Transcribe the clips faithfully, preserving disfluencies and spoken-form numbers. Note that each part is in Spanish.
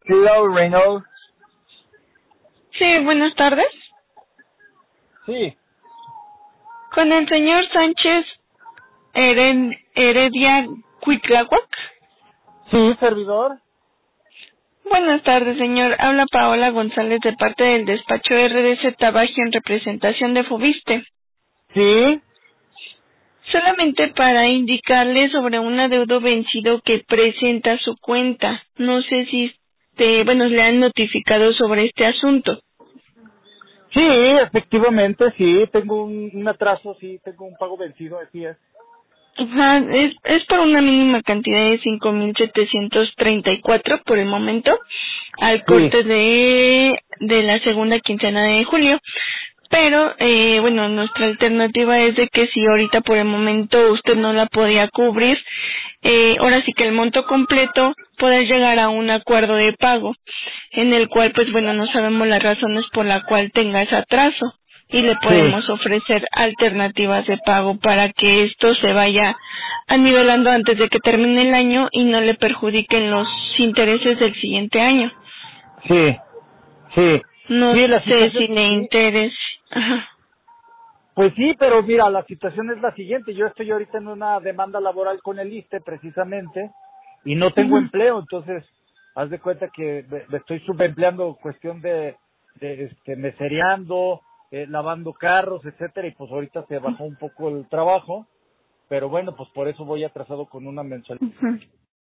Hello, Reynolds. Sí, buenas tardes. Sí. Con el señor Sánchez Hered- Heredia Cuitláhuac. Sí, servidor. Buenas tardes, señor. Habla Paola González de parte del despacho R D C Tabaji en representación de Fobiste. Sí. Solamente para indicarle sobre un adeudo vencido que presenta su cuenta. No sé si, este, bueno, le han notificado sobre este asunto. Sí, efectivamente, sí. Tengo un, un atraso, sí. Tengo un pago vencido, así es. Ajá, es, es por una mínima cantidad de cinco mil setecientos treinta y cuatro por el momento, al Sí. corte de, de la segunda quincena de julio. Pero, eh, bueno, nuestra alternativa es de que si ahorita por el momento usted no la podía cubrir, eh, ahora sí que el monto completo puede llegar a un acuerdo de pago, en el cual, pues bueno, no sabemos las razones por la cual tenga ese atraso y le Sí. podemos ofrecer alternativas de pago para que esto se vaya anivelando antes de que termine el año y no le perjudiquen los intereses del siguiente año. Sí. Sí. No Sí, la sé situación, si le sí. interese. Ajá. Pues sí, pero mira, la situación es la siguiente. Yo estoy ahorita en una demanda laboral con el ISSSTE, precisamente, y no tengo Ujú. empleo, entonces, haz de cuenta que me, me estoy subempleando cuestión de, de este, mesereando, eh, lavando carros, etcétera, y pues ahorita se bajó un poco el trabajo, pero bueno, pues por eso voy atrasado con una mensualidad. Ujú.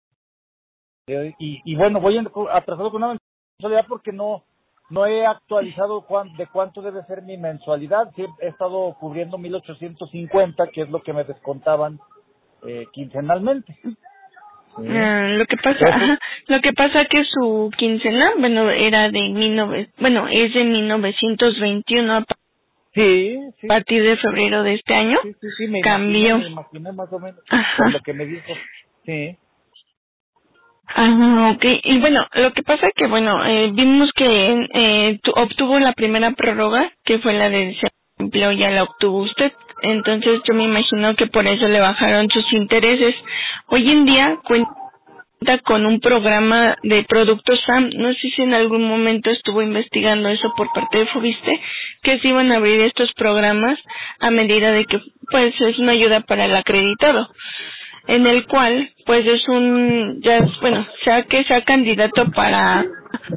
Y, y bueno, voy en- atrasado con una mensualidad porque no no he actualizado cuán, de cuánto debe ser mi mensualidad. Sí, he estado cubriendo mil ochocientos cincuenta, que es lo que me descontaban eh, quincenalmente. Sí. Ah, lo que pasa, Eso, ajá, lo que pasa que su quincena, bueno, era de mil nove, bueno, es de mil novecientos veintiuno a sí, sí, partir de febrero de este año, sí, sí, sí, me imaginé, cambió. me imaginé más o menos por Ajá. lo que me dijo. Sí, Ah, ok. Y bueno, lo que pasa que, bueno, eh, vimos que eh, tu- obtuvo la primera prórroga, que fue la del empleo, ya la obtuvo usted. Entonces yo me imagino que por eso le bajaron sus intereses. Hoy en día cuenta con un programa de productos S A M. No sé si en algún momento estuvo investigando eso por parte de Fobiste, que se iban a abrir estos programas a medida de que, pues, es una ayuda para el acreditado, en el cual, pues, es un, ya es, bueno, sea que sea candidato para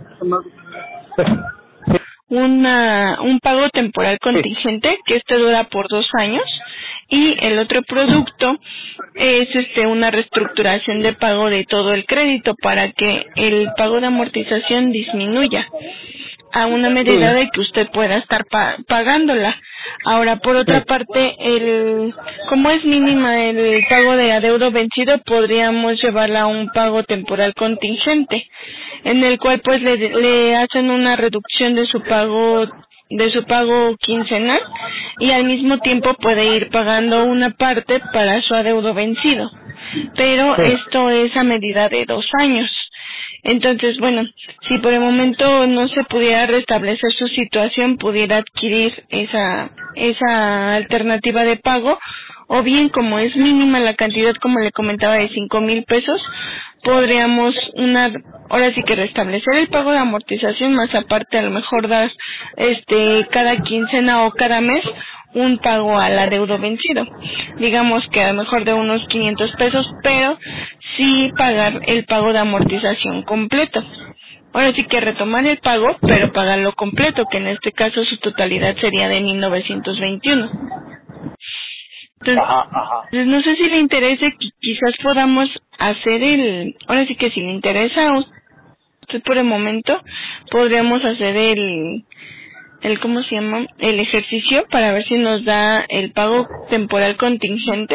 una un pago temporal sí, contingente, que este dura por dos años, y el otro producto es este una reestructuración de pago de todo el crédito para que el pago de amortización disminuya a una medida sí, de que usted pueda estar pa pagándola. Ahora, por otra sí, parte, el como es mínima el pago de adeudo vencido, podríamos llevarla a un pago temporal contingente, en el cual pues le, le hacen una reducción de su pago de su pago quincenal y al mismo tiempo puede ir pagando una parte para su adeudo vencido. Pero sí, esto es a medida de dos años. Entonces, bueno, si por el momento no se pudiera restablecer su situación, pudiera adquirir esa esa alternativa de pago, o bien como es mínima la cantidad, como le comentaba, de cinco mil pesos, podríamos una ahora sí que restablecer el pago de amortización, más aparte a lo mejor dar este cada quincena o cada mes un pago al adeudo vencido, digamos que a lo mejor de unos quinientos pesos, pero sí pagar el pago de amortización completo. Ahora sí que retomar el pago, pero pagarlo completo, que en este caso su totalidad sería de mil novecientos veintiuno. Entonces, ajá, ajá. no sé si le interese, qui- quizás podamos hacer el, ahora sí que si le interesa a usted por el momento, podríamos hacer el, el, ¿cómo se llama? El ejercicio para ver si nos da el pago temporal contingente,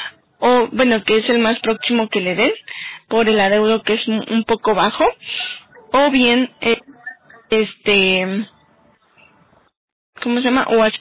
o bueno, que es el más próximo que le den, por el adeudo que es un un poco bajo, o bien, eh, este, ¿cómo se llama? O hacer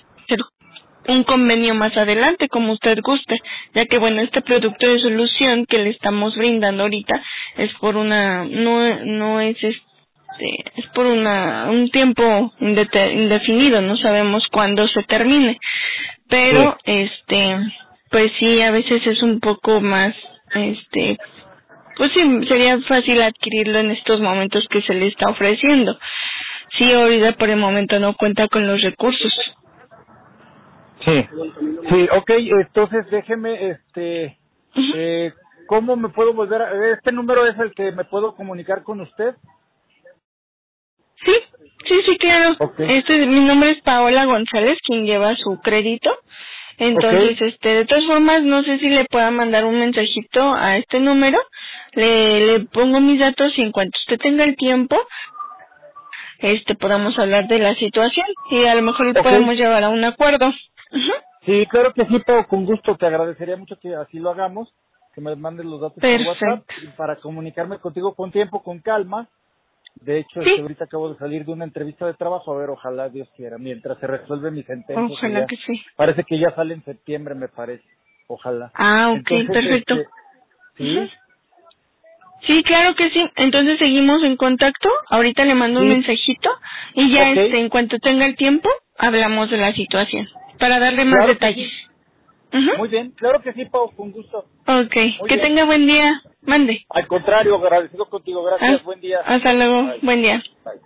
un convenio más adelante, como usted guste, ya que bueno, este producto de solución que le estamos brindando ahorita es por una, no, no es este, es por una, un tiempo indete- indefinido, no sabemos cuándo se termine, Sí, pero este, pues sí, a veces es un poco más, este, pues sí, sería fácil adquirirlo en estos momentos que se le está ofreciendo. Sí, ahorita por el momento no cuenta con los recursos. Sí, sí, ok, entonces déjeme, este, Uh-huh. eh, ¿cómo me puedo volver a, este número es el que me puedo comunicar con usted? Sí, sí, sí, claro. Ok, Este, mi nombre es Paola González, quien lleva su crédito. ok, Entonces, este, de todas formas, no sé si le pueda mandar un mensajito a este número. Le, le pongo mis datos y en cuanto usted tenga el tiempo, este, podamos hablar de la situación y a lo mejor ok, podemos llevar a un acuerdo. Ujú. sí, claro que sí, Pau, con gusto, te agradecería mucho que así lo hagamos, que me mandes los datos por WhatsApp Perfecto. y para comunicarme contigo con tiempo, con calma. De hecho, este, Sí, ahorita acabo de salir de una entrevista de trabajo, a ver, ojalá Dios quiera, mientras se resuelve mi sentencia, que ojalá ya, que sí. parece que ya sale en septiembre, me parece, ojalá. Ah, ok, Entonces, perfecto. este, Ujú. sí, Sí, claro que sí. Entonces seguimos en contacto. Ahorita le mando un sí, mensajito y ya ok, este, en cuanto tenga el tiempo, hablamos de la situación para darle más claro que detalles. sí, Ujú. muy bien, claro que sí, Pau, con gusto, Ok, muy que bien. tenga buen día. Mande. Al contrario, agradecido contigo, Ah, gracias, buen día. hasta luego. Bye, Buen día. bye.